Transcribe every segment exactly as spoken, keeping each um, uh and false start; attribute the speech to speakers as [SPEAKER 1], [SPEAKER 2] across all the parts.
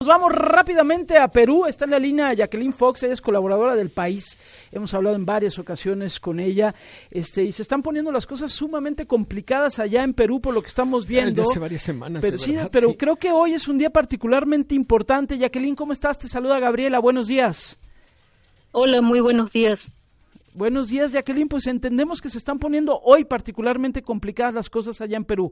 [SPEAKER 1] Vamos rápidamente a Perú. Está en la línea Jacqueline Fox, ella es colaboradora del País. Hemos hablado en varias ocasiones con ella, este, y se están poniendo las cosas sumamente complicadas allá en Perú por lo que estamos viendo.
[SPEAKER 2] Desde hace varias semanas,
[SPEAKER 1] pero
[SPEAKER 2] de
[SPEAKER 1] sí,
[SPEAKER 2] verdad,
[SPEAKER 1] pero
[SPEAKER 2] sí.
[SPEAKER 1] creo que hoy es un día particularmente importante. Jacqueline, ¿cómo estás? Te saluda Gabriela. Buenos días.
[SPEAKER 3] Hola, muy buenos días.
[SPEAKER 1] Buenos días, Jacqueline. Pues entendemos que se están poniendo hoy particularmente complicadas las cosas allá en Perú.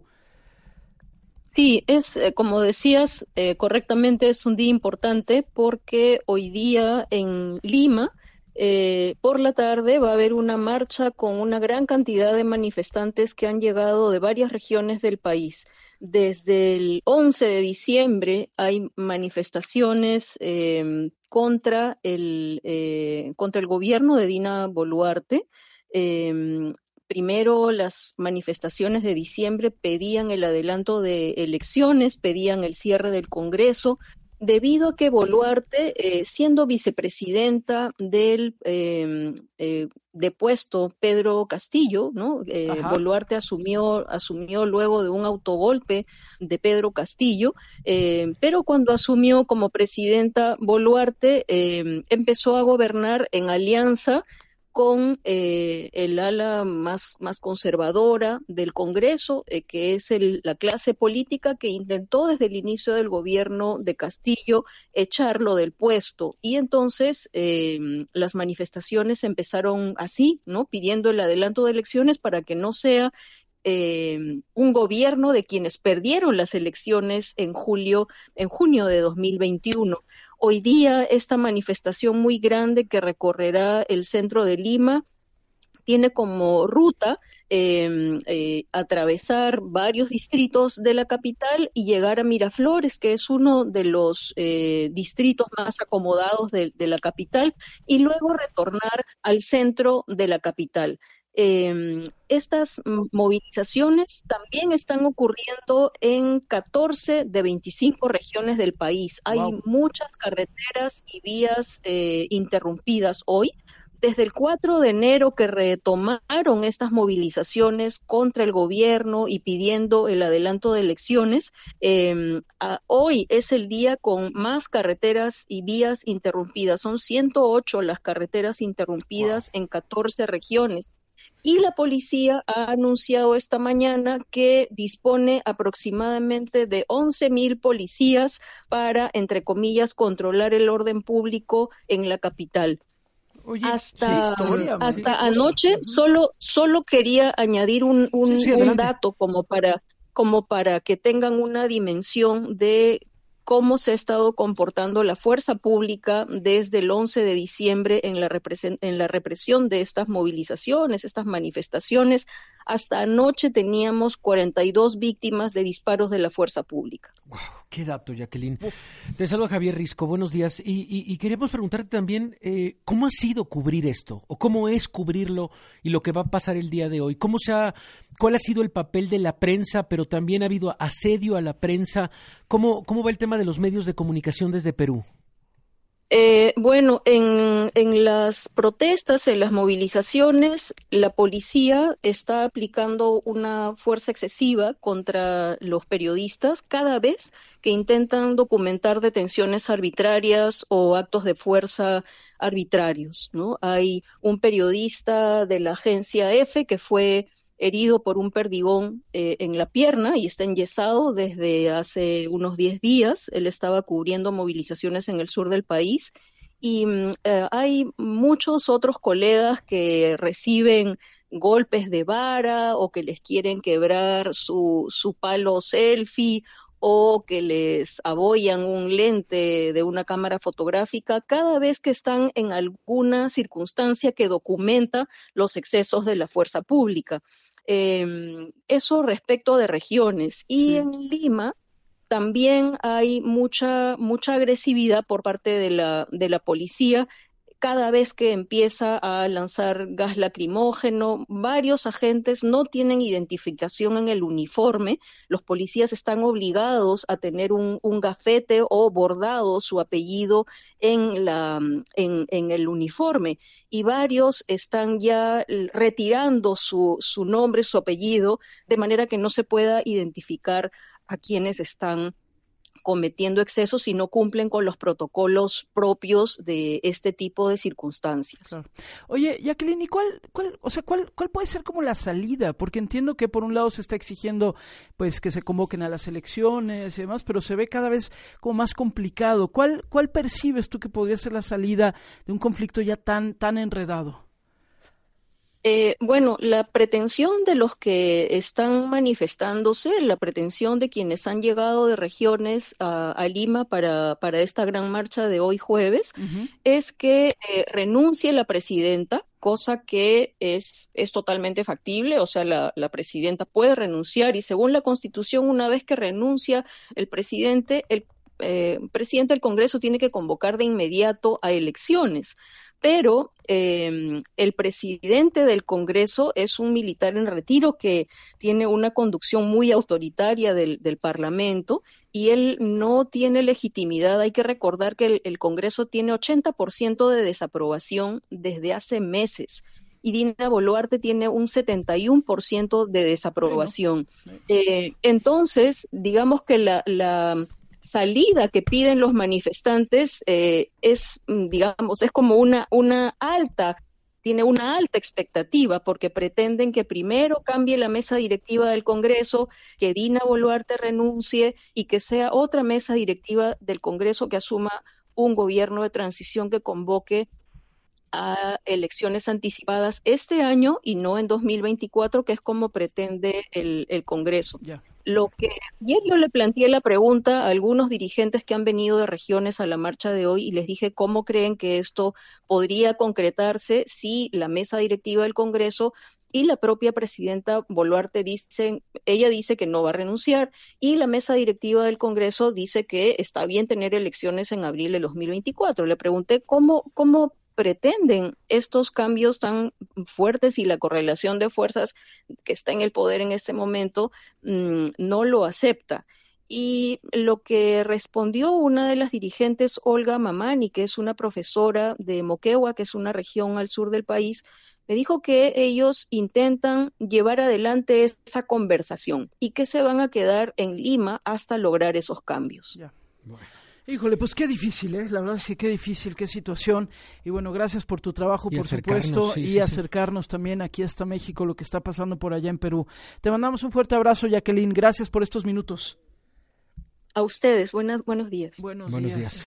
[SPEAKER 3] Sí, es eh, como decías eh, correctamente, es un día importante porque hoy día en Lima, eh, por la tarde, va a haber una marcha con una gran cantidad de manifestantes que han llegado de varias regiones del país. Desde el once de diciembre hay manifestaciones eh, contra el, eh, contra el gobierno de Dina Boluarte. Eh, Primero, las manifestaciones de diciembre pedían el adelanto de elecciones, pedían el cierre del Congreso, debido a que Boluarte, eh, siendo vicepresidenta del eh, eh, depuesto Pedro Castillo, ¿no? Eh, Boluarte asumió, asumió luego de un autogolpe de Pedro Castillo, eh, pero cuando asumió como presidenta Boluarte, eh, empezó a gobernar en alianza con eh, el ala más, más conservadora del Congreso, eh, que es el, la clase política que intentó desde el inicio del gobierno de Castillo echarlo del puesto. Y entonces eh, las manifestaciones empezaron así, ¿no? Pidiendo el adelanto de elecciones para que no sea Eh, un gobierno de quienes perdieron las elecciones en julio, en junio de dos mil veintiuno. Hoy día esta manifestación muy grande que recorrerá el centro de Lima tiene como ruta eh, eh, atravesar varios distritos de la capital y llegar a Miraflores, que es uno de los eh, distritos más acomodados de, de la capital, y luego retornar al centro de la capital. Eh, estas movilizaciones también están ocurriendo en catorce de veinticinco regiones del país. Hay wow. muchas carreteras y vías eh, interrumpidas hoy. Desde el cuatro de enero que retomaron estas movilizaciones contra el gobierno y pidiendo el adelanto de elecciones, eh, a, hoy es el día con más carreteras y vías interrumpidas. Son ciento ocho las carreteras interrumpidas wow. en catorce regiones. Y la policía ha anunciado esta mañana que dispone aproximadamente de once mil policías para, entre comillas, controlar el orden público en la capital. Oye, hasta historia, hasta anoche uh-huh. solo solo quería añadir un, un, sí, sí, un dato como para como para que tengan una dimensión de cómo se ha estado comportando la fuerza pública desde el once de diciembre en la, represen- en la represión de estas movilizaciones, estas manifestaciones. Hasta anoche teníamos cuarenta y dos víctimas de disparos de la fuerza pública.
[SPEAKER 2] Wow, qué dato, Jacqueline. Uf. Te saludo Javier Risco, buenos días. Y, y, y queríamos preguntarte también, eh, ¿cómo ha sido cubrir esto? ¿O cómo es cubrirlo y lo que va a pasar el día de hoy? ¿Cómo se ha, cuál ha sido el papel de la prensa, pero también ha habido asedio a la prensa? ¿Cómo, cómo va el tema de los medios de comunicación desde Perú?
[SPEAKER 3] Eh, bueno, en, en las protestas, en las movilizaciones, la policía está aplicando una fuerza excesiva contra los periodistas cada vez que intentan documentar detenciones arbitrarias o actos de fuerza arbitrarios, ¿no? Hay un periodista de la agencia F que fue herido por un perdigón eh, en la pierna y está enyesado desde hace unos diez días. Él estaba cubriendo movilizaciones en el sur del país y eh, hay muchos otros colegas que reciben golpes de vara o que les quieren quebrar su, su palo selfie o que les abollan un lente de una cámara fotográfica cada vez que están en alguna circunstancia que documenta los excesos de la fuerza pública. Eh, eso respecto de regiones. Y sí. En Lima también hay mucha, mucha agresividad por parte de la, de la policía. Cada vez que empieza a lanzar gas lacrimógeno, varios agentes no tienen identificación en el uniforme. Los policías están obligados a tener un, un gafete o bordado su apellido en, la, en, en el uniforme. Y varios están ya retirando su, su nombre, su apellido, de manera que no se pueda identificar a quienes están cometiendo excesos y no cumplen con los protocolos propios de este tipo de circunstancias.
[SPEAKER 1] Claro. Oye, Jacqueline, ¿y cuál, cuál, o sea, cuál, cuál puede ser como la salida? Porque entiendo que por un lado se está exigiendo, pues, que se convoquen a las elecciones y demás, pero se ve cada vez como más complicado. ¿Cuál, cuál percibes tú que podría ser la salida de un conflicto ya tan, tan enredado?
[SPEAKER 3] Eh, bueno, la pretensión de los que están manifestándose, la pretensión de quienes han llegado de regiones a, a Lima para, para esta gran marcha de hoy jueves, uh-huh. es que eh, renuncie la presidenta, cosa que es, es totalmente factible, o sea, la, la presidenta puede renunciar y según la Constitución, una vez que renuncia el presidente, el eh, presidente del Congreso tiene que convocar de inmediato a elecciones. Pero eh, el presidente del Congreso es un militar en retiro que tiene una conducción muy autoritaria del, del Parlamento y él no tiene legitimidad. Hay que recordar que el, el Congreso tiene ochenta por ciento de desaprobación desde hace meses y Dina Boluarte tiene un setenta y uno por ciento de desaprobación. Sí, ¿no? eh, entonces, digamos que la... la salida que piden los manifestantes eh, es, digamos, es como una, una alta, tiene una alta expectativa porque pretenden que primero cambie la mesa directiva del Congreso, que Dina Boluarte renuncie y que sea otra mesa directiva del Congreso que asuma un gobierno de transición que convoque a elecciones anticipadas este año y no en dos mil veinticuatro, que es como pretende el, el Congreso. Yeah. Lo que ayer yo le planteé la pregunta a algunos dirigentes que han venido de regiones a la marcha de hoy y les dije cómo creen que esto podría concretarse si la mesa directiva del Congreso y la propia presidenta Boluarte dicen, ella dice que no va a renunciar y la mesa directiva del Congreso dice que está bien tener elecciones en abril de dos mil veinticuatro. Le pregunté cómo, cómo pretenden estos cambios tan fuertes y la correlación de fuerzas que está en el poder en este momento mmm, no lo acepta. Y lo que respondió una de las dirigentes, Olga Mamani, que es una profesora de Moquegua, que es una región al sur del país, me dijo que ellos intentan llevar adelante esa conversación y que se van a quedar en Lima hasta lograr esos cambios.
[SPEAKER 1] Yeah. Bueno. Híjole, pues qué difícil, ¿eh? La verdad es que qué difícil, qué situación. Y bueno, gracias por tu trabajo, y por supuesto, sí, y sí, acercarnos sí. también aquí hasta México, lo que está pasando por allá en Perú. Te mandamos un fuerte abrazo, Jacqueline. Gracias por estos minutos.
[SPEAKER 3] A ustedes, buenas, buenos días.
[SPEAKER 1] Buenos,
[SPEAKER 2] buenos
[SPEAKER 1] días.
[SPEAKER 2] días.